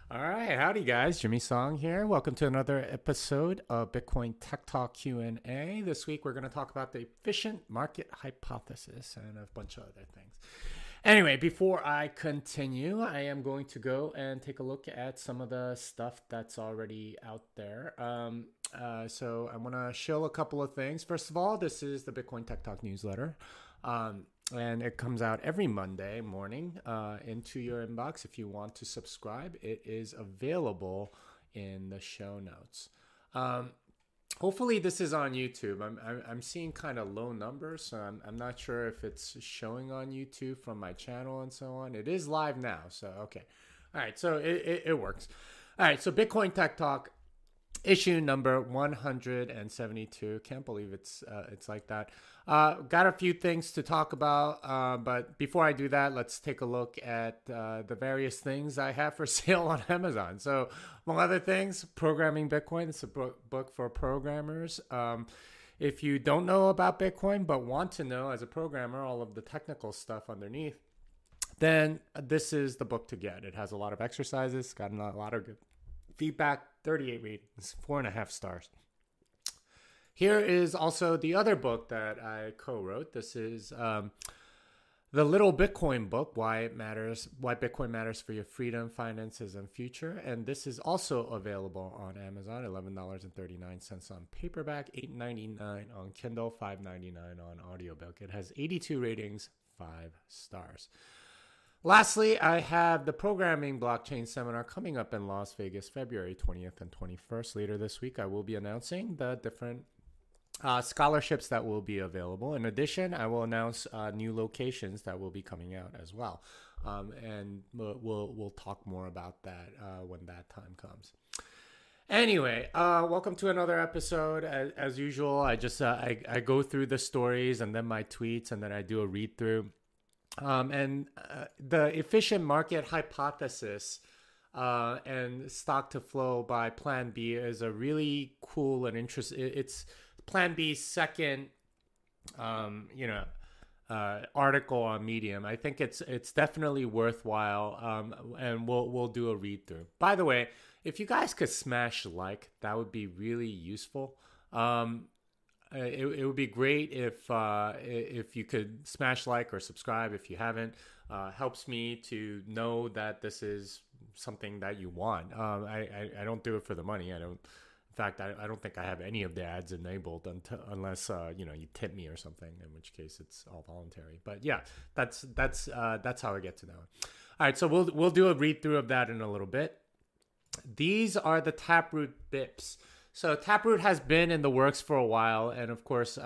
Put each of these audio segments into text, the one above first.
All right, howdy guys, Jimmy Song here. Welcome to another episode of Bitcoin Tech Talk Q&A. This week we're going to talk about the efficient market hypothesis and a bunch of other things. Anyway, before I continue, I am going to go and take a look at some of the stuff that's already out there. So I want to show a couple of things. First of all, this is the Bitcoin Tech Talk newsletter. And it comes out every Monday morning into your inbox. If you want to subscribe, it is available in the show notes. Hopefully this is on YouTube. I'm seeing kind of low numbers, so I'm not sure if it's showing on YouTube from my channel and so on. It is live now, so okay. All right, so it works. All right, so Bitcoin Tech Talk issue number 172. Can't believe it's like that. Got a few things to talk about, but before I do that, let's take a look at the various things I have for sale on Amazon. So, among other things, Programming Bitcoin. It's a book for programmers. If you don't know about Bitcoin but want to know as a programmer all of the technical stuff underneath, then this is the book to get. It has a lot of exercises, got a lot of good feedback, 38 ratings, 4.5 stars. Here is also the other book that I co-wrote. This is the Little Bitcoin book, why Bitcoin matters for your freedom, finances, and future. And this is also available on Amazon, $11.39 on paperback, $8.99 on Kindle, $5.99 on audiobook. It has 82 ratings, 5 stars. Lastly, I have the Programming Blockchain Seminar coming up in Las Vegas, February 20th and 21st. Later this week, I will be announcing the different scholarships that will be available. In addition, I will announce new locations that will be coming out as well. And we'll talk more about that when that time comes. Anyway, welcome to another episode. As usual, I just I go through the stories and then my tweets, and then I do a read through. The efficient market hypothesis and stock to flow by Plan B is a really cool and interesting. It's Plan B's second, article on Medium. I think it's definitely worthwhile. And we'll do a read through. By the way, if you guys could smash like, that would be really useful. It would be great if you could smash like or subscribe if you haven't. Helps me to know that this is something that you want. I don't do it for the money. In fact, I don't think I have any of the ads enabled unless you tip me or something. In which case, it's all voluntary. But yeah, that's how I get to know it. All right, so we'll do a read through of that in a little bit. These are the Taproot BIPs. So Taproot has been in the works for a while, and of course,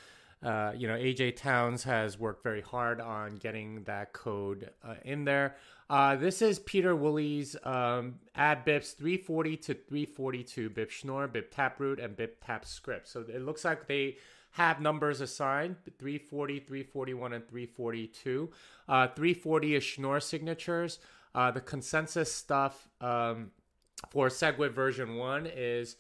AJ Towns has worked very hard on getting that code in there. This is Peter Woolley's add BIPs 340 to 342, BIP Schnorr, BIP Taproot, and BIP TapScript. So it looks like they have numbers assigned, 340, 341, and 342. 340 is Schnorr signatures. The consensus stuff for SegWit version 1 is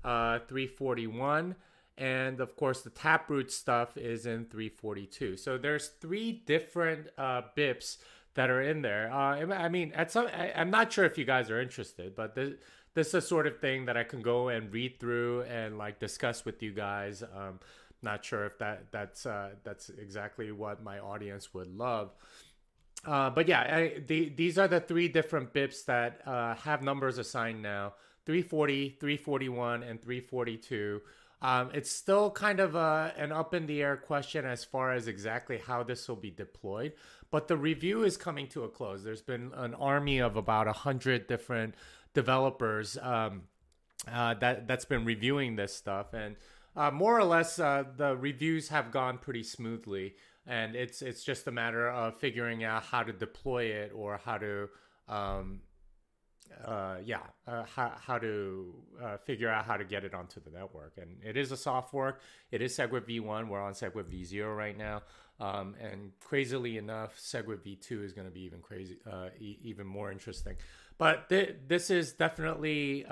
341, and of course the Taproot stuff is in 342. So there's 3 different BIPs that are in there. I mean, I'm not sure if you guys are interested, but this is the sort of thing that I can go and read through and like discuss with you guys. Not sure if that's exactly what my audience would love. But yeah, these are the 3 different BIPs that have numbers assigned now. 340, 341, and 342. It's still kind of an up in the air question as far as exactly how this will be deployed, but the review is coming to a close. There's been an army of about 100 different developers that's been reviewing this stuff, and more or less the reviews have gone pretty smoothly, and it's just a matter of figuring out how to deploy it or how to how to figure out how to get it onto the network. And it is a soft fork. It is SegWit v1. We're on SegWit v0 right now. And crazily enough, SegWit v2 is going to be even more interesting. But this is definitely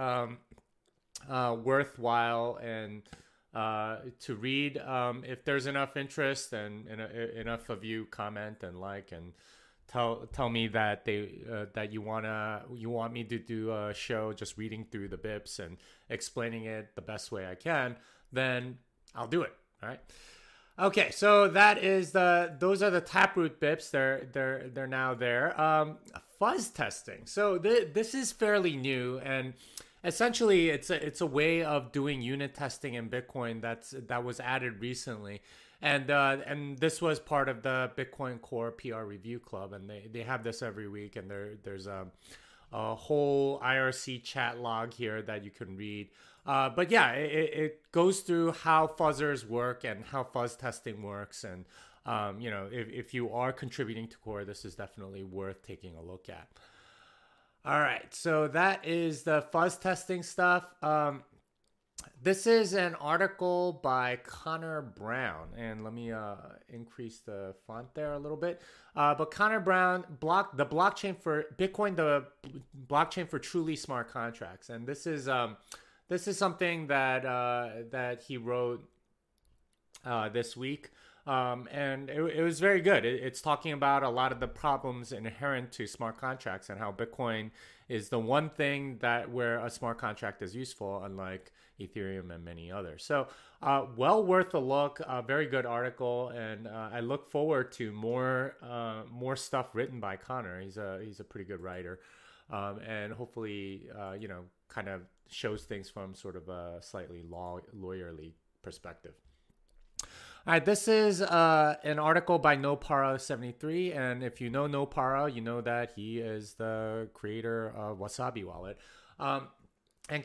worthwhile and to read. If there's enough interest and enough of you comment and like and tell me that that you want me to do a show just reading through the BIPs and explaining it the best way I can, then I'll do it. All right. Okay, so those are the Taproot BIPs. They're now there. Fuzz testing. So this is fairly new, and essentially it's a way of doing unit testing in Bitcoin that was added recently. And this was part of the Bitcoin Core PR Review Club, and they have this every week. And there's a whole IRC chat log here that you can read. But yeah, it goes through how fuzzers work and how fuzz testing works. And if you are contributing to Core, this is definitely worth taking a look at. All right, so that is the fuzz testing stuff. This is an article by Connor Brown, and let me increase the font there a little bit. But Connor Brown, the blockchain for Bitcoin, the blockchain for truly smart contracts, and this is something that he wrote this week, and it was very good. It's talking about a lot of the problems inherent to smart contracts and how Bitcoin is the one thing where a smart contract is useful, unlike Ethereum and many others. So well worth a look. Very good article, and I look forward to more stuff written by Connor. He's a pretty good writer, and hopefully kind of shows things from sort of a slightly lawyerly perspective. All right, this is an article by Nopara73, and if you know Nopara, you know that he is the creator of Wasabi Wallet. And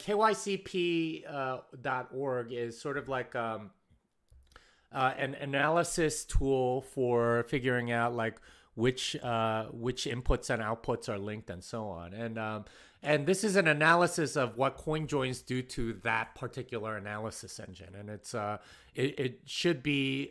KYCP.org is sort of like an analysis tool for figuring out like which inputs and outputs are linked and so on. And this is an analysis of what coin joins do to that particular analysis engine. And it should be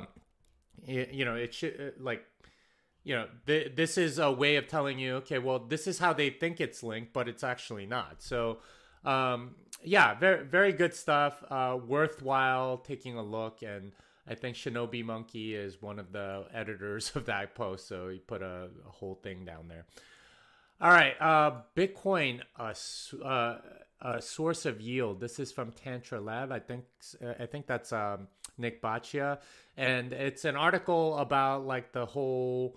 this is a way of telling you, okay, well, this is how they think it's linked, but it's actually not. So very, very good stuff. Worthwhile taking a look. And I think Shinobi Monkey is one of the editors of that post, so he put a whole thing down there. All right, Bitcoin, a source of yield. This is from Tantra Lab. I think that's Nick Baccia, and it's an article about like the whole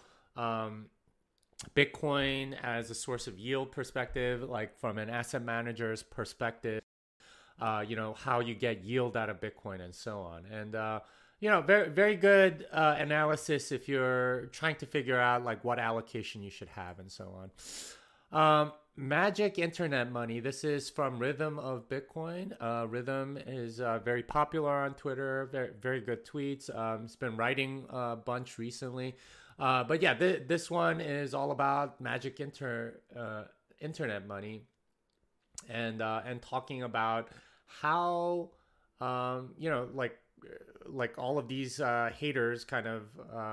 Bitcoin as a source of yield perspective, like from an asset manager's perspective. How you get yield out of Bitcoin and so on, and very, very good analysis if you're trying to figure out like what allocation you should have and so on. Magic Internet Money. This is from Rhythm of Bitcoin. Rhythm is very popular on Twitter. Very, very good tweets. It's been writing a bunch recently. But yeah, this one is all about Magic Internet Money and talking about how like all of these haters kind of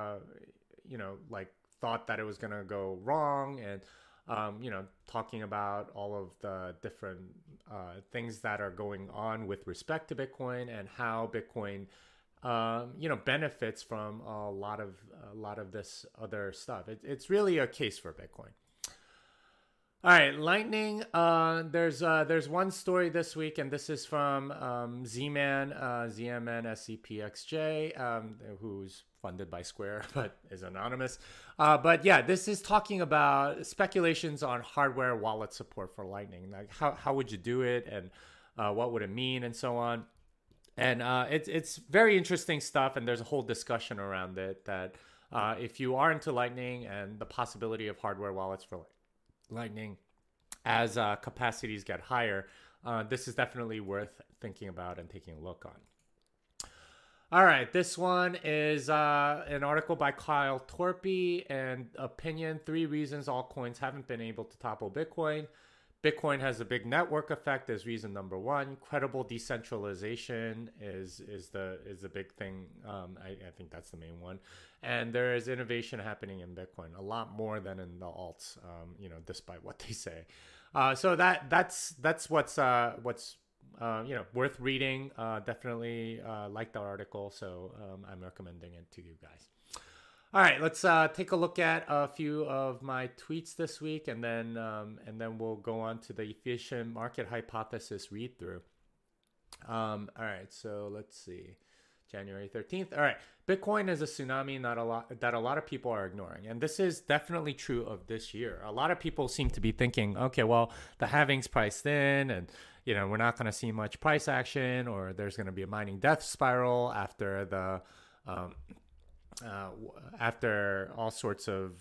thought that it was gonna go wrong, and talking about all of the different things that are going on with respect to Bitcoin and how Bitcoin benefits from a lot of this other stuff. It's really a case for Bitcoin. All right, Lightning. There's one story this week, and this is from Z-Man, ZMN SCPXJ, who's funded by Square but is anonymous. But yeah, this is talking about speculations on hardware wallet support for Lightning. Like how would you do it, and what would it mean, and so on. And it's very interesting stuff, and there's a whole discussion around it that if you are into Lightning and the possibility of hardware wallets for Lightning as capacities get higher, this is definitely worth thinking about and taking a look on. All right, this one is an article by Kyle Torpy and Opinion: 3 reasons altcoins haven't been able to topple Bitcoin. Bitcoin has a big network effect as reason number 1. Credible decentralization is the big thing. I think that's the main one. And there is innovation happening in Bitcoin, a lot more than in the alts. Despite what they say. So that's what's worth reading. Definitely like the article, so I'm recommending it to you guys. All right, let's take a look at a few of my tweets this week, and then we'll go on to the efficient market hypothesis read through. All right, so let's see. January 13th. All right. Bitcoin is a tsunami that a lot of people are ignoring. And this is definitely true of this year. A lot of people seem to be thinking, okay, well, the halving's priced in and we're not going to see much price action, or there's going to be a mining death spiral after the after all sorts of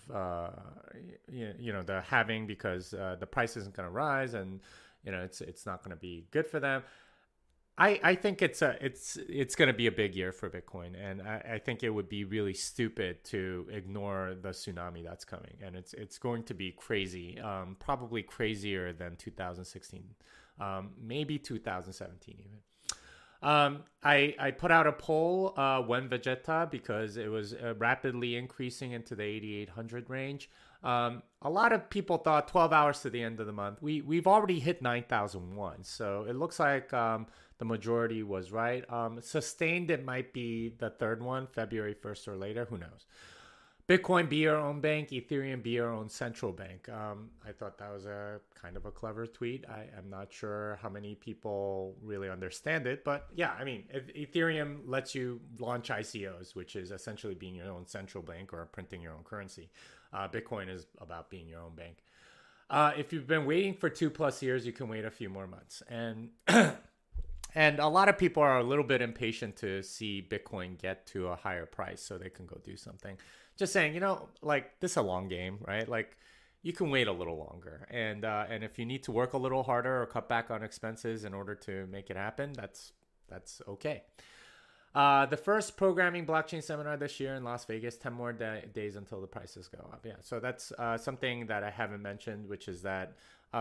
the halving, because the price isn't going to rise, and it's not going to be good for them. I think it's going to be a big year for Bitcoin, and I think it would be really stupid to ignore the tsunami that's coming, and it's going to be crazy, probably crazier than 2016, maybe 2017 even. I put out a poll when Vegeta, because it was rapidly increasing into the 8,800 range. A lot of people thought 12 hours to the end of the month. We've already hit 9,001, so it looks like the majority was right. Sustained, it might be the third one, February 1st or later. Who knows? Bitcoin be your own bank, Ethereum be your own central bank. I thought that was a kind of a clever tweet. I'm not sure how many people really understand it, but yeah, I mean, Ethereum lets you launch ICOs, which is essentially being your own central bank or printing your own currency. Bitcoin is about being your own bank. If you've been waiting for 2+ years, you can wait a few more months. And and a lot of people are a little bit impatient to see Bitcoin get to a higher price so they can go do something. Just saying, like, this is a long game, right? Like, you can wait a little longer. And if you need to work a little harder or cut back on expenses in order to make it happen, that's okay. The first programming blockchain seminar this year in Las Vegas, 10 more days until the prices go up. Yeah, so that's something that I haven't mentioned, which is that,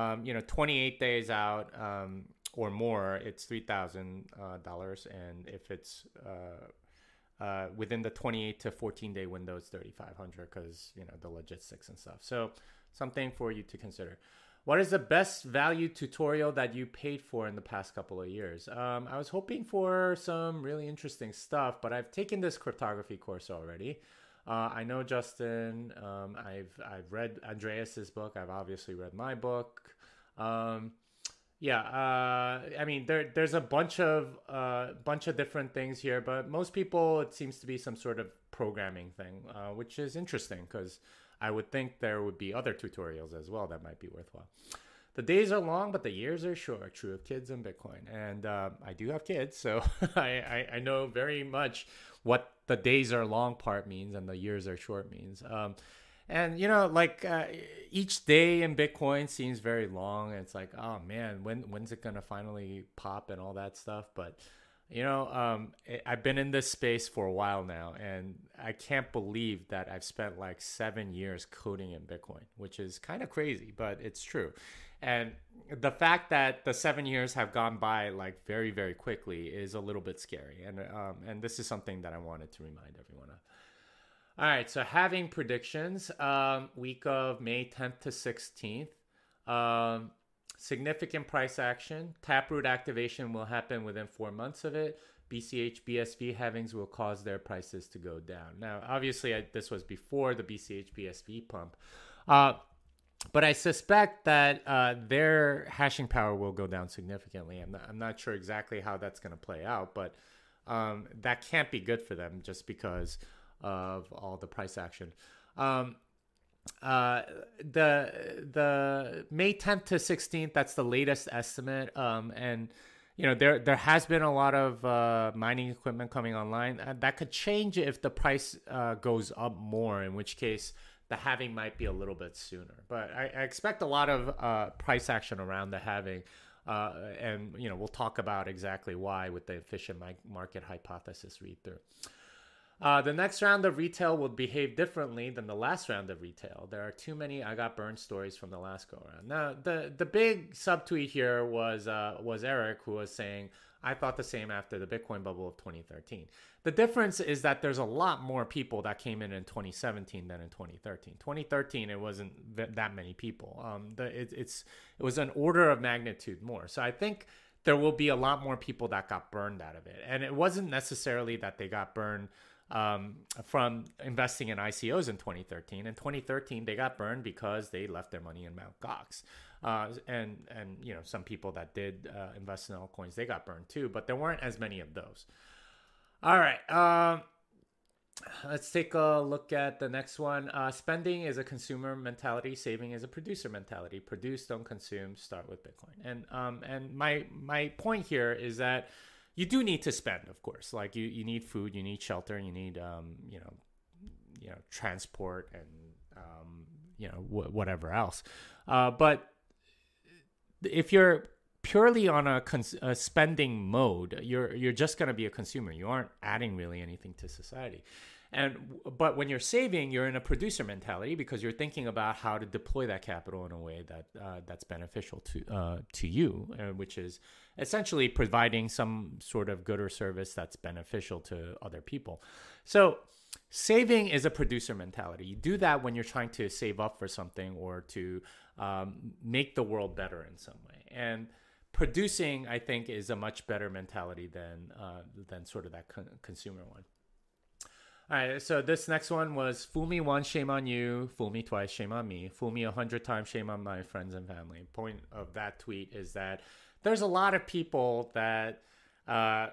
28 days out or more, it's $3,000. And if it's within the 28 to 14 day window, it's 3,500 because, the logistics and stuff. So something for you to consider. What is the best value tutorial that you paid for in the past couple of years? I was hoping for some really interesting stuff, but I've taken this cryptography course already. I know Justin. I've read Andreas's book. I've obviously read my book. I mean, there's a bunch of different things here, but most people, it seems to be some sort of programming thing, which is interesting because I would think there would be other tutorials as well that might be worthwhile. The days are long, but the years are short. True of kids and Bitcoin. And I do have kids, so I know very much what the days are long part means and the years are short means. And, each day in Bitcoin seems very long. And it's like, oh, man, when's it going to finally pop and all that stuff? But I've been in this space for a while now, and I can't believe that I've spent like 7 years coding in Bitcoin, which is kind of crazy, but it's true. And the fact that the 7 years have gone by like very, very quickly is a little bit scary. And this is something that I wanted to remind everyone of. All right, so having predictions, week of May 10th to 16th. Significant price action. Taproot activation will happen within 4 months of it. BCH, BSV halvings will cause their prices to go down. Now, obviously, this was before the BCH, BSV pump. But I suspect that their hashing power will go down significantly. I'm not sure exactly how that's going to play out, but that can't be good for them just because of all the price action. The May 10th to 16th, that's the latest estimate. And there has been a lot of mining equipment coming online. That could change if the price goes up more, in which case the halving might be a little bit sooner. But I expect a lot of price action around the halving. And we'll talk about exactly why with the efficient market hypothesis read through. The next round of retail will behave differently than the last round of retail. There are too many I got burned stories from the last go around. Now, the big subtweet here was Eric, who was saying, I thought the same after the Bitcoin bubble of 2013. The difference is that there's a lot more people that came in 2017 than in 2013. 2013, it wasn't that many people. It was an order of magnitude more. So I think there will be a lot more people that got burned out of it. And it wasn't necessarily that they got burned from investing in ICOs in 2013. In 2013, they got burned because they left their money in Mt. Gox. And some people that did invest in altcoins, they got burned too, but there weren't as many of those. All right. Let's take a look at the next one. Spending is a consumer mentality. Saving is a producer mentality. Produce, don't consume. Start with Bitcoin. And my point here is that you do need to spend, of course. Like you need food, you need shelter, you need transport, and whatever else. But if you're purely on a spending mode, you're just going to be a consumer. You aren't adding really anything to society. But when you're saving, you're in a producer mentality because you're thinking about how to deploy that capital in a way that's beneficial to you, which is essentially providing some sort of good or service that's beneficial to other people. So saving is a producer mentality. You do that when you're trying to save up for something or to make the world better in some way. And producing, I think, is a much better mentality than sort of that consumer one. All right, so this next one was fool me once, shame on you. Fool me twice, shame on me. Fool me 100 times, shame on my friends and family. Point of that tweet is that there's a lot of people that, that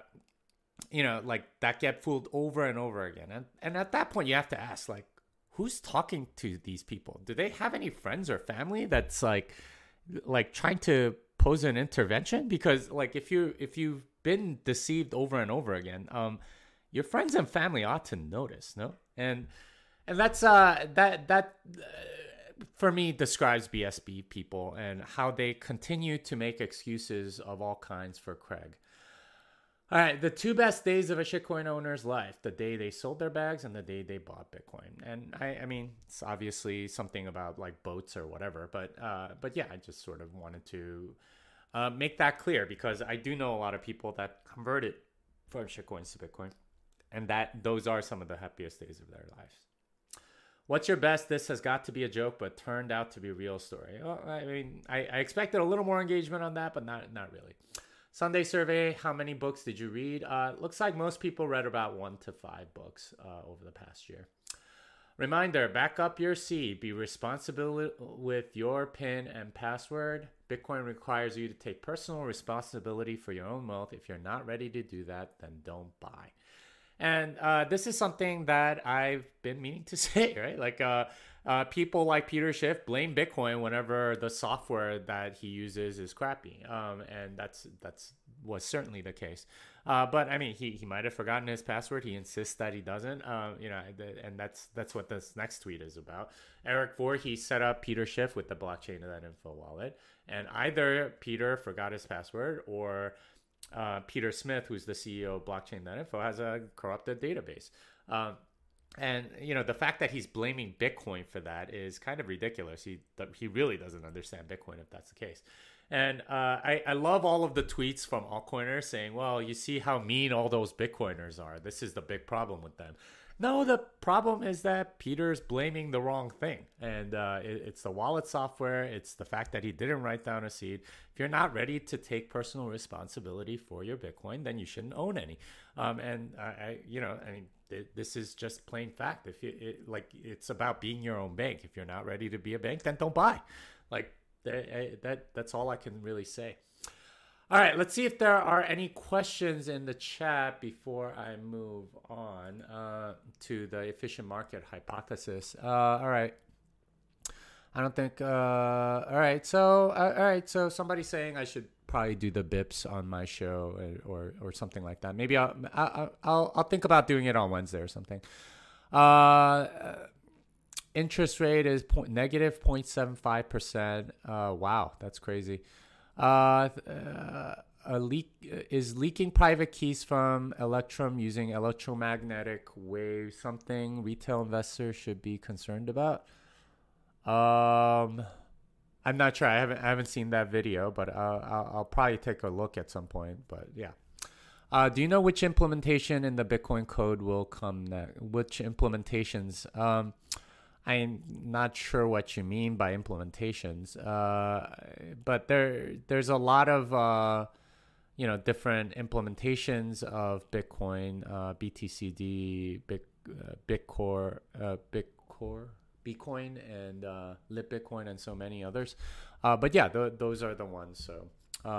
get fooled over and over again. And at that point, you have to ask, like, who's talking to these people? Do they have any friends or family that's like trying to pose an intervention? Because like if you've been deceived over and over again, your friends and family ought to notice, no? And that's that for me describes BSB people and how they continue to make excuses of all kinds for Craig. All right, the two best days of a shitcoin owner's life: the day they sold their bags and the day they bought Bitcoin. And I mean, it's obviously something about like boats or whatever, but yeah, I just sort of wanted to make that clear because I do know a lot of people that converted from shitcoins to Bitcoin. And those are some of the happiest days of their lives. What's your best? This has got to be a joke, but turned out to be a real story. Well, I mean, I expected a little more engagement on that, but not really. Sunday survey, how many books did you read? Looks like most people read about 1 to 5 books over the past year. Reminder, back up your seed. Be responsible with your PIN and password. Bitcoin requires you to take personal responsibility for your own wealth. If you're not ready to do that, then don't buy. And this is something that I've been meaning to say, right? Like people like Peter Schiff blame Bitcoin whenever the software that he uses is crappy, and that's was certainly the case. But I mean, he might have forgotten his password. He insists that he doesn't, and that's what this next tweet is about. Eric Voorhees set up Peter Schiff with the blockchain.info wallet, and either Peter forgot his password or Peter Smith, who's the CEO of blockchain.info, has a corrupted database. And the fact that he's blaming Bitcoin for that is kind of ridiculous. He really doesn't understand Bitcoin if that's the case. And I love all of the tweets from altcoiners saying, well, you see how mean all those Bitcoiners are. This is the big problem with them. No, the problem is that Peter's blaming the wrong thing. And it's the wallet software. It's the fact that he didn't write down a seed. If you're not ready to take personal responsibility for your Bitcoin, then you shouldn't own any. This is just plain fact. It's about being your own bank. If you're not ready to be a bank, then don't buy. That's all I can really say. All right, let's see if there are any questions in the chat before I move on to the efficient market hypothesis. All right. I don't think. All right. So somebody's saying I should probably do the BIPs on my show or something like that. Maybe I'll think about doing it on Wednesday or something. Interest rate is negative 0.75%. Wow, that's crazy. Leaking private keys from Electrum using electromagnetic wave something retail investors should be concerned about? I'm not sure. I haven't seen that video, but I'll probably take a look at some point. But yeah. Do you know which implementation in the Bitcoin code will come next? Which implementations? I'm not sure what you mean by implementations, but there's a lot of different implementations of Bitcoin, BTCD, Bitcoin, and Lit Bitcoin, and so many others. But yeah, those are the ones. So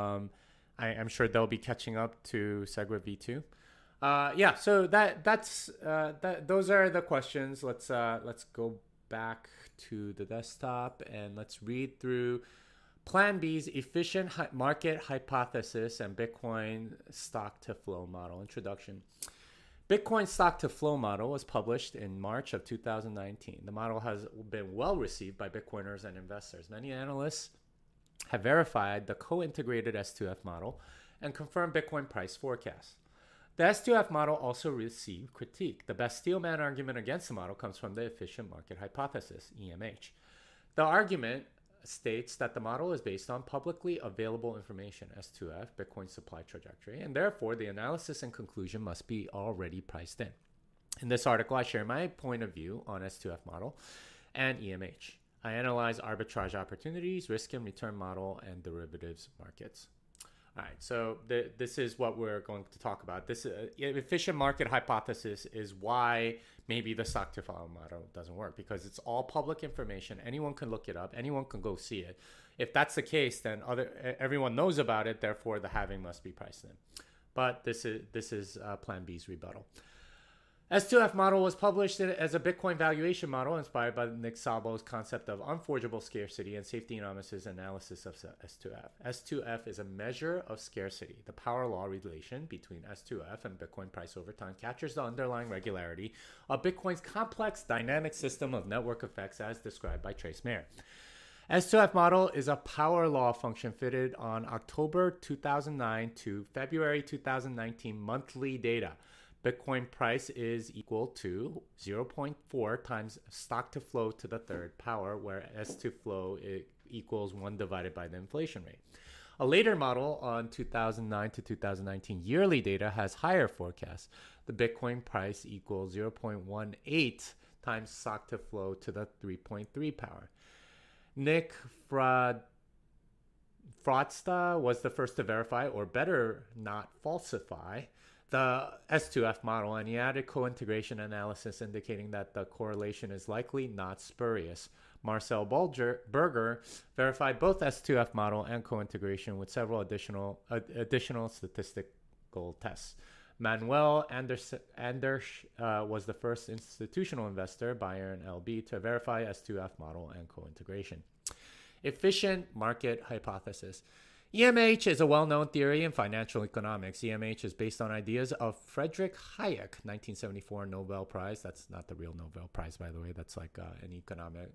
I'm sure they'll be catching up to SegWit V2. Yeah, so those are the questions. Let's go back to the desktop and let's read through Plan B's efficient market hypothesis and Bitcoin stock to flow model. Introduction. Bitcoin stock to flow model was published in March of 2019. The model has been well received by Bitcoiners and investors. Many analysts have verified the co-integrated S2F model and confirmed Bitcoin price forecasts. The S2F model also received critique. The best steelman argument against the model comes from the efficient market hypothesis, EMH. The argument states that the model is based on publicly available information, S2F, Bitcoin supply trajectory, and therefore the analysis and conclusion must be already priced in. In this article, I share my point of view on S2F model and EMH. I analyze arbitrage opportunities, risk and return model, and derivatives markets. All right, so this is what we're going to talk about. This efficient market hypothesis is why maybe the stock to flow model doesn't work, because it's all public information. Anyone can look it up. Anyone can go see it. If that's the case, then everyone knows about it. Therefore, the halving must be priced in. But this is Plan B's rebuttal. S2F model was published as a Bitcoin valuation model inspired by Nick Szabo's concept of unforgeable scarcity and Safety Economics' analysis of S2F. S2F is a measure of scarcity. The power law relation between S2F and Bitcoin price over time captures the underlying regularity of Bitcoin's complex dynamic system of network effects as described by Trace Mayer. S2F model is a power law function fitted on October 2009 to February 2019 monthly data. Bitcoin price is equal to 0.4 times stock to flow to the third power, where S to flow equals 1 divided by the inflation rate. A later model on 2009 to 2019 yearly data has higher forecasts. The Bitcoin price equals 0.18 times stock to flow to the 3.3 power. Nick Fraudsta was the first to verify, or better, not falsify, the S2F model, and he added co-integration analysis indicating that the correlation is likely not spurious. Marcel Berger verified both S2F model and co-integration with several additional statistical tests. Manuel Anders was the first institutional investor, Bayern LB, to verify S2F model and co-integration. Efficient market hypothesis. EMH is a well-known theory in financial economics. EMH is based on ideas of Friedrich Hayek, 1974 Nobel Prize. That's not the real Nobel Prize, by the way. That's like an economic.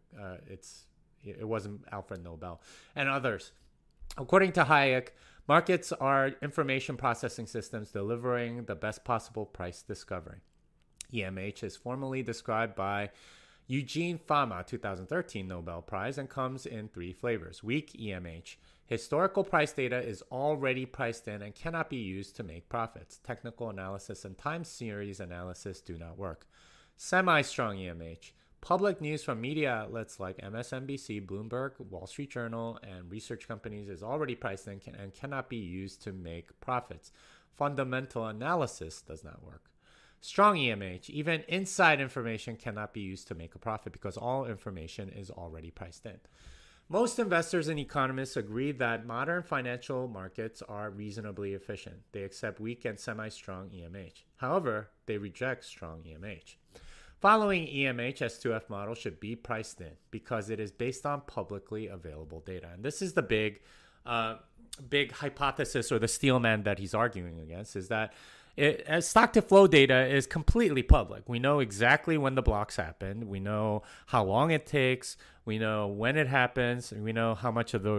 It wasn't Alfred Nobel and others. According to Hayek, markets are information processing systems delivering the best possible price discovery. EMH is formally described by Eugene Fama, 2013 Nobel Prize, and comes in 3 flavors. Weak EMH. Historical price data is already priced in and cannot be used to make profits. Technical analysis and time series analysis do not work. Semi-strong EMH. Public news from media outlets like MSNBC, Bloomberg, Wall Street Journal, and research companies is already priced in and cannot be used to make profits. Fundamental analysis does not work. Strong EMH. Even inside information cannot be used to make a profit because all information is already priced in. Most investors and economists agree that modern financial markets are reasonably efficient. They accept weak and semi-strong EMH. However, they reject strong EMH. Following EMH, S2F model should be priced in because it is based on publicly available data. And this is the big hypothesis, or the steelman that he's arguing against, is that as stock to flow data is completely public. We know exactly when the blocks happened. We know how long it takes. We know when it happens. And we know how much of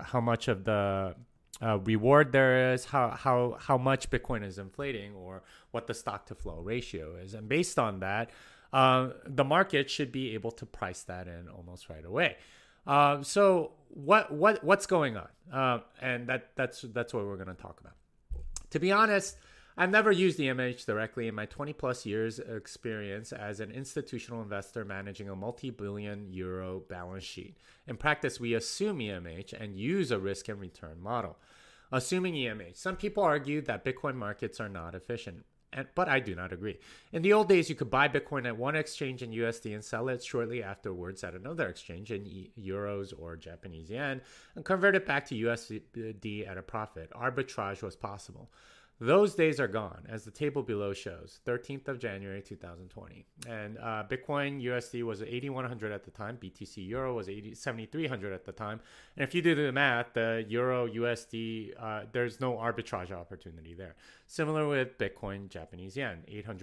the reward there is, how much Bitcoin is inflating, or what the stock to flow ratio is. And based on that, the market should be able to price that in almost right away. So what's going on? And that's what we're going to talk about. To be honest, I've never used EMH directly in my 20 plus years experience as an institutional investor managing a multi-billion euro balance sheet. In practice, we assume EMH and use a risk and return model. assuming EMH. Some people argue that Bitcoin markets are not efficient, but I do not agree. In the old days, you could buy Bitcoin at one exchange in USD and sell it shortly afterwards at another exchange in euros or Japanese yen and convert it back to USD at a profit. Arbitrage was possible. Those days are gone, as the table below shows, 13th of January 2020. And Bitcoin USD was 8,100 at the time. BTC Euro was 7,300 at the time. And if you do the math, the Euro USD, there's no arbitrage opportunity there. Similar with Bitcoin Japanese Yen,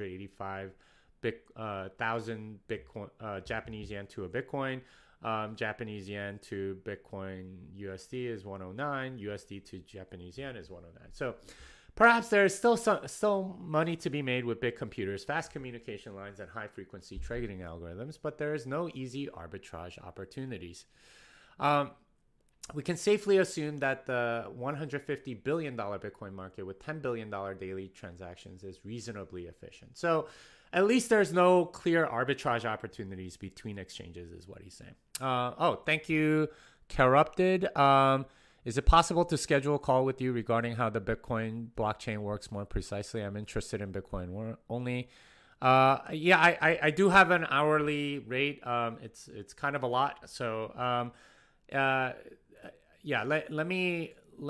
885,000 Bitcoin Japanese Yen to a Bitcoin. Japanese Yen to Bitcoin USD is 109. USD to Japanese Yen is 109. So perhaps there is still money to be made with big computers, fast communication lines, and high-frequency trading algorithms, but there is no easy arbitrage opportunities. We can safely assume that the $150 billion Bitcoin market with $10 billion daily transactions is reasonably efficient. So at least there's no clear arbitrage opportunities between exchanges is what he's saying. Thank you, Corrupted. Is it possible to schedule a call with you regarding how the Bitcoin blockchain works more precisely? I'm interested in Bitcoin only. I do have an hourly rate. It's kind of a lot. So let me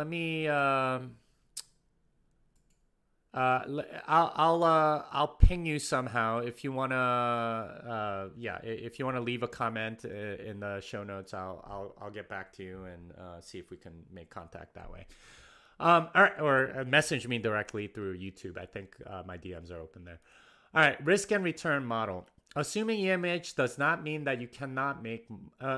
I'll ping you somehow if you wanna if you wanna leave a comment in the show notes. I'll get back to you and see if we can make contact that way. All right, or message me directly through YouTube. I think my DMs are open there. All right, risk and return model. Assuming EMH does not mean that you cannot make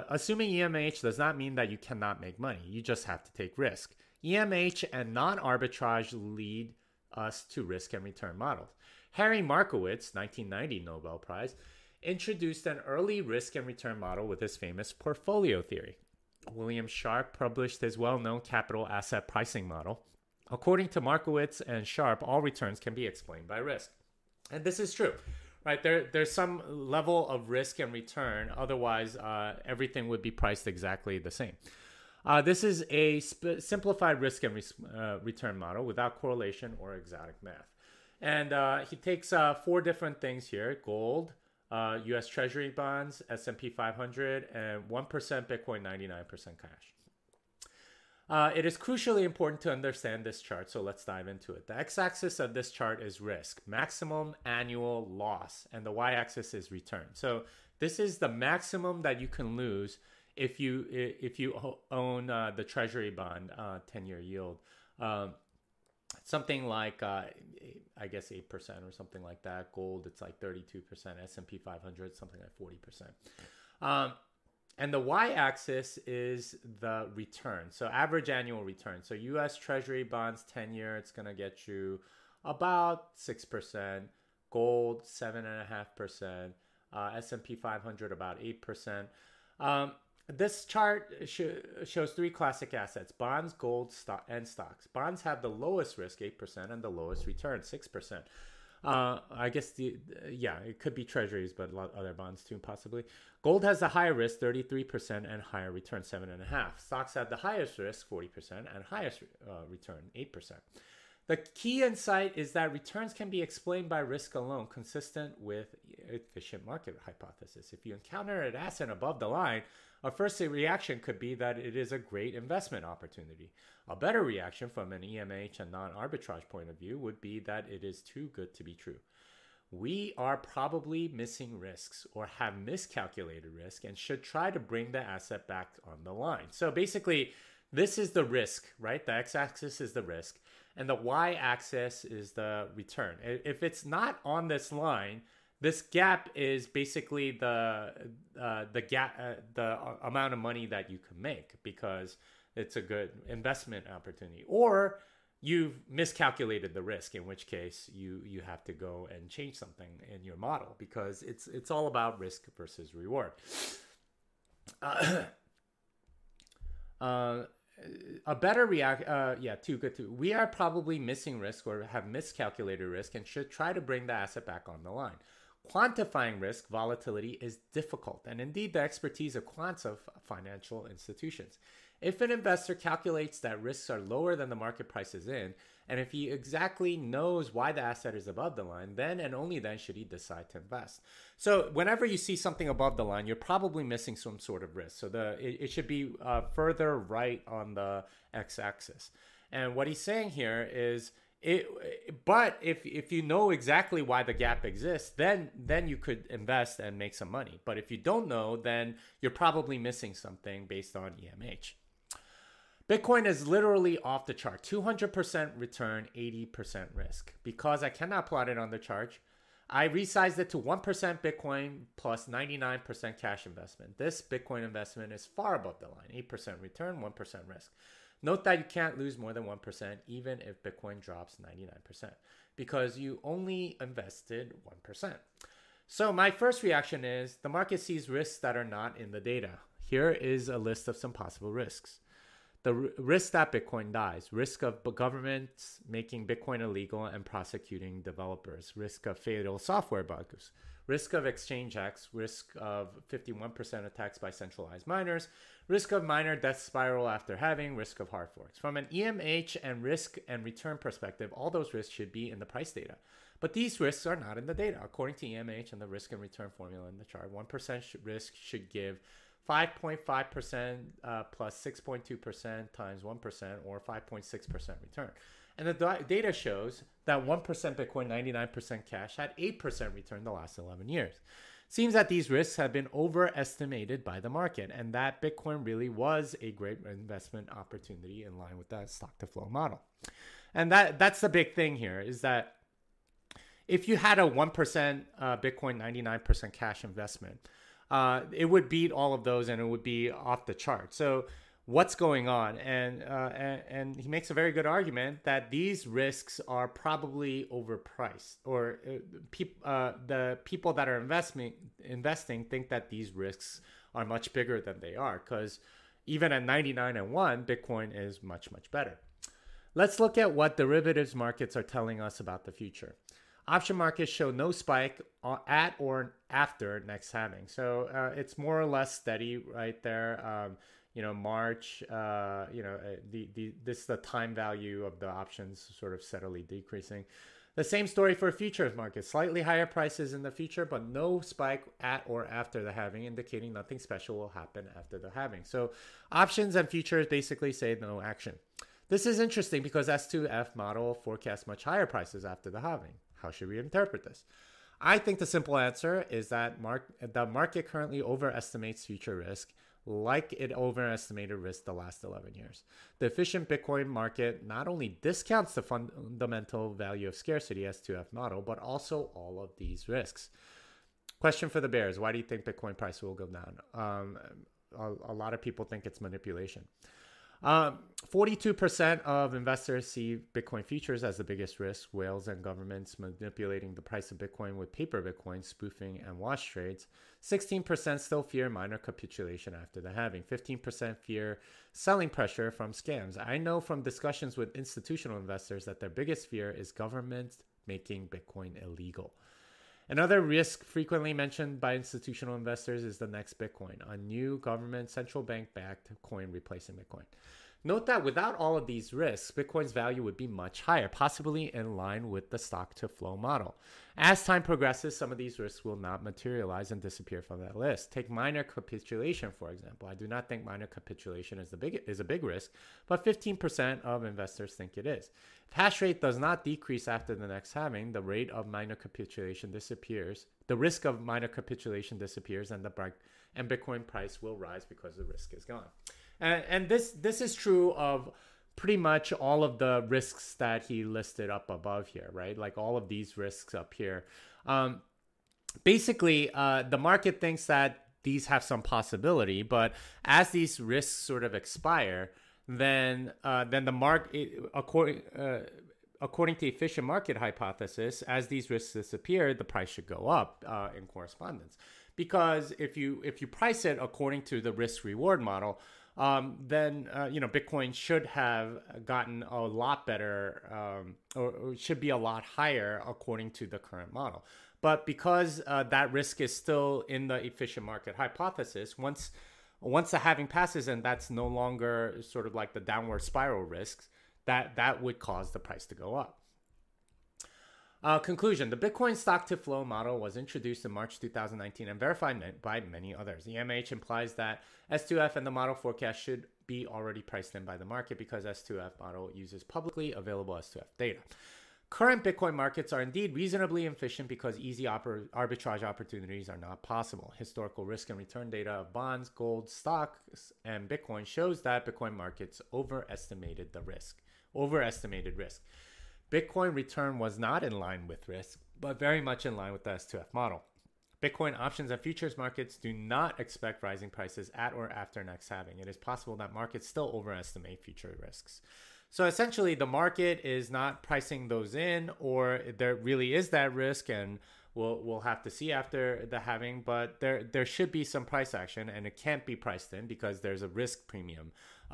money. You just have to take risk. EMH and non-arbitrage lead us to risk and return models. Harry Markowitz, 1990 Nobel Prize, introduced an early risk and return model with his famous portfolio theory. William Sharpe published his well-known capital asset pricing model. According to Markowitz and Sharpe, all returns can be explained by risk. And this is true, right? There's some level of risk and return. Otherwise, everything would be priced exactly the same. This is a simplified risk and return model without correlation or exotic math. And he takes 4 different things here: gold, U.S. Treasury bonds, S&P 500, and 1% Bitcoin, 99% cash. It is crucially important to understand this chart, so let's dive into it. The x-axis of this chart is risk, maximum annual loss, and the y-axis is return. So this is the maximum that you can lose if you own the Treasury bond, 10-year yield, something like I guess 8% or something like that. Gold, it's like 32%. S&P 500, something like 40%. And the y-axis is the return, so average annual return. So U.S. Treasury bonds, 10-year, it's gonna get you about 6%. Gold, 7.5%. S&P 500, about 8%. This chart shows 3 classic assets: bonds, gold, and stocks. Bonds have the lowest risk, 8%, and the lowest return, 6%. I guess it could be treasuries, but a lot of other bonds too, possibly. Gold has the higher risk, 33%, and higher return, 7.5%. Stocks have the highest risk, 40%, and highest return, 8%. The key insight is that returns can be explained by risk alone, consistent with efficient market hypothesis. If you encounter an asset above the line, a first reaction could be that it is a great investment opportunity. A better reaction from an EMH and non-arbitrage point of view would be that it is too good to be true. We are probably missing risks or have miscalculated risk and should try to bring the asset back on the line. So basically, this is the risk, right? The x-axis is the risk, and the y-axis is the return. If it's not on this line, this gap is basically the amount of money that you can make because it's a good investment opportunity, or you've miscalculated the risk, in which case you have to go and change something in your model because it's all about risk versus reward. A better too good to. We are probably missing risk or have miscalculated risk and should try to bring the asset back on the line. Quantifying risk volatility is difficult, and indeed the expertise of quants of financial institutions. If an investor calculates that risks are lower than the market price is in, and if he exactly knows why the asset is above the line, then and only then should he decide to invest. So whenever you see something above the line, you're probably missing some sort of risk. So it should be further right on the x-axis. And what he's saying here is, but if you know exactly why the gap exists, then you could invest and make some money. But if you don't know, then you're probably missing something based on EMH. Bitcoin is literally off the chart. 200% return, 80% risk. Because I cannot plot it on the chart, I resized it to 1% Bitcoin plus 99% cash investment. This Bitcoin investment is far above the line. 8% return, 1% risk. Note that you can't lose more than 1% even if Bitcoin drops 99% because you only invested 1%. So my first reaction is the market sees risks that are not in the data. Here is a list of some possible risks. The risk that Bitcoin dies, risk of governments making Bitcoin illegal and prosecuting developers, risk of fatal software bugs, risk of exchange hacks, risk of 51% attacks by centralized miners, risk of miner death spiral after halving, risk of hard forks. From an EMH and risk and return perspective, all those risks should be in the price data. But these risks are not in the data. According to EMH and the risk and return formula in the chart, 1% risk should give 5.5% plus 6.2% times 1% or 5.6% return. And the data shows that 1% Bitcoin, 99% cash had 8% return the last 11 years. Seems that these risks have been overestimated by the market and that Bitcoin really was a great investment opportunity in line with that stock to flow model. And that's the big thing here is that if you had a 1% Bitcoin, 99% cash investment, it would beat all of those and it would be off the chart. So what's going on? And he makes a very good argument that these risks are probably overpriced, or the people that are investing think that these risks are much bigger than they are, because even at 99 and 1, Bitcoin is much, much better. Let's look at what derivatives markets are telling us about the future. Option markets show no spike at or after next halving. So it's more or less steady right there. March, this is the time value of the options sort of steadily decreasing. The same story for futures markets. Slightly higher prices in the future, but no spike at or after the halving, indicating nothing special will happen after the halving. So options and futures basically say no action. This is interesting because S2F model forecasts much higher prices after the halving. How should we interpret this? I think the simple answer is that the market currently overestimates future risk like it overestimated risk the last 11 years. The efficient Bitcoin market not only discounts the fundamental value of scarcity S2F model, but also all of these risks. Question for the bears. Why do you think Bitcoin price will go down? A lot of people think it's manipulation. 42% of investors see Bitcoin futures as the biggest risk. Whales and governments manipulating the price of Bitcoin with paper Bitcoin, spoofing, and wash trades. 16% still fear miner capitulation after the halving. 15% fear selling pressure from scams. I know from discussions with institutional investors that their biggest fear is government making Bitcoin illegal. Another risk frequently mentioned by institutional investors is the next Bitcoin, a new government central bank-backed coin replacing Bitcoin. Note that without all of these risks, Bitcoin's value would be much higher, possibly in line with the stock to flow model. As time progresses, some of these risks will not materialize and disappear from that list. Take miner capitulation, for example. I do not think miner capitulation is a big risk, but 15% of investors think it is. If hash rate does not decrease after the next halving, the rate of miner capitulation disappears. The risk of miner capitulation disappears, and Bitcoin price will rise because the risk is gone. And this is true of pretty much all of the risks that he listed up above here, right? Like all of these risks up here. Basically, the market thinks that these have some possibility, but as these risks sort of expire, then the market, according to efficient market hypothesis, as these risks disappear, the price should go up in correspondence. Because if you price it according to the risk reward model, then Bitcoin should have gotten a lot better, or should be a lot higher according to the current model. But because that risk is still in the efficient market hypothesis, once the halving passes and that's no longer sort of like the downward spiral risks, that would cause the price to go up. Conclusion. The Bitcoin stock-to-flow model was introduced in March 2019 and verified by many others. The EMH implies that S2F and the model forecast should be already priced in by the market because S2F model uses publicly available S2F data. Current Bitcoin markets are indeed reasonably efficient because easy arbitrage opportunities are not possible. Historical risk and return data of bonds, gold, stocks, and Bitcoin shows that Bitcoin markets overestimated risk. Bitcoin return was not in line with risk, but very much in line with the S2F model. Bitcoin options and futures markets do not expect rising prices at or after next halving. It is possible that markets still overestimate future risks. So essentially, the market is not pricing those in, or there really is that risk, and we'll have to see after the halving. But there should be some price action, and it can't be priced in because there's a risk premium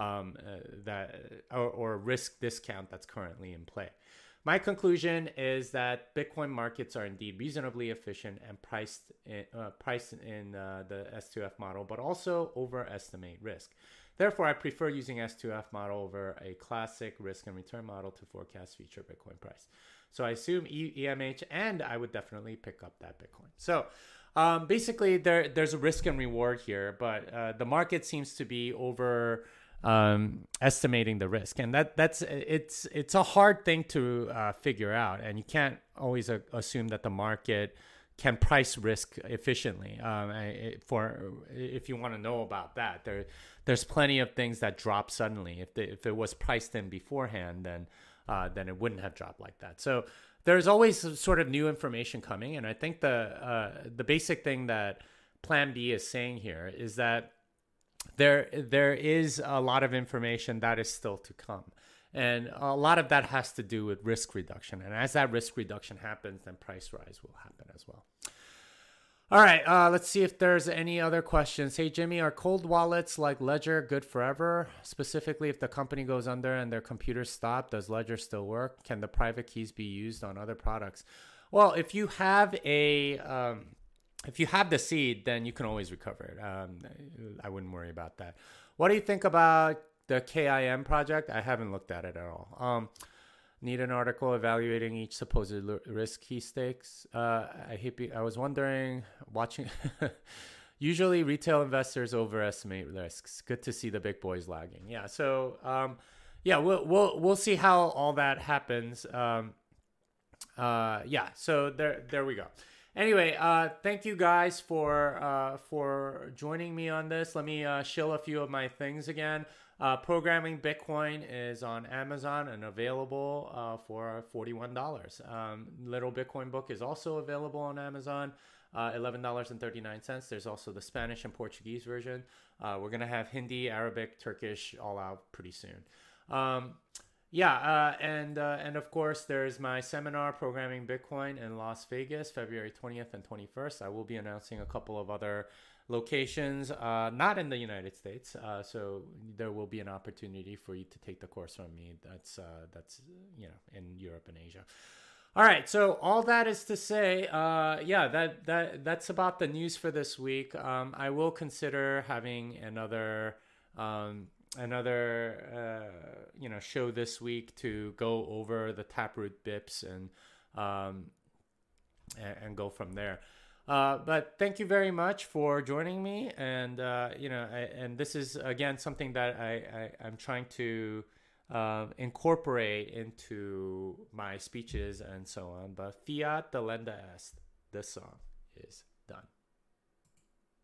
or risk discount that's currently in play. My conclusion is that Bitcoin markets are indeed reasonably efficient and priced in the S2F model, but also overestimate risk. Therefore, I prefer using S2F model over a classic risk and return model to forecast future Bitcoin price. So I assume EMH, and I would definitely pick up that Bitcoin. So basically, there's a risk and reward here, but the market seems to be estimating the risk, and it's a hard thing to figure out, and you can't always assume that the market can price risk efficiently. If you want to know about that, there's plenty of things that drop suddenly. If it was priced in beforehand, then it wouldn't have dropped like that. So there's always sort of new information coming, and I think the basic thing that Plan B is saying here is that there is a lot of information that is still to come. And a lot of that has to do with risk reduction. And as that risk reduction happens, then price rise will happen as well. All right, let's see if there's any other questions. Hey, Jimmy, are cold wallets like Ledger good forever? Specifically, if the company goes under and their computers stop, does Ledger still work? Can the private keys be used on other products? Well, if you have the seed, then you can always recover it. I wouldn't worry about that. What do you think about the KIM project? I haven't looked at it at all. Need an article evaluating each supposed risk key stakes. I was wondering, watching. Usually, retail investors overestimate risks. Good to see the big boys lagging. Yeah. So, we'll see how all that happens. So there we go. Anyway, thank you guys for joining me on this. Let me shill a few of my things again. Programming Bitcoin is on Amazon and available for $41. Little Bitcoin book is also available on Amazon, $11.39. There's also the Spanish and Portuguese version. We're going to have Hindi, Arabic, Turkish all out pretty soon. And of course, there's my seminar, Programming Bitcoin, in Las Vegas, February 20th and 21st. I will be announcing a couple of other locations, not in the United States. So there will be an opportunity for you to take the course from me. That's in Europe and Asia. All right. So all that is to say, that's about the news for this week. I will consider having another show this week to go over the Taproot BIPs and go from there. But thank you very much for joining me, and and this is again something that I'm trying to incorporate into my speeches and so on. But Fiat Delenda Est, this song is done.